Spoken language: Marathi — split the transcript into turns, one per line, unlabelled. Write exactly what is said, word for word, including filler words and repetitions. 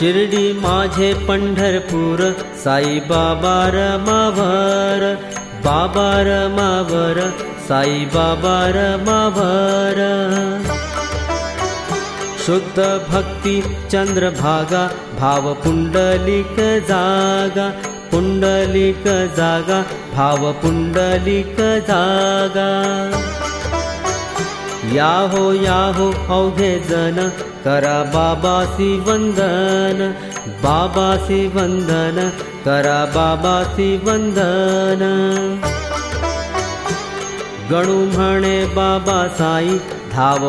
शिर्डी माझे पंढरपूर, साई बाबा रमावर, बाबा रमावर, साई बाबा रमावर. शुद्ध भक्ती चंद्रभागा, भाव पुंडलिक जागा, पुंडलिक जागा, भाव पुंडलिक जागा. याहो याहो अवघे जन, करा बाबासी वंदन, बाबासी वंदन, करा बाबासी वंदन. गणू म्हणे बाबा साई, धाव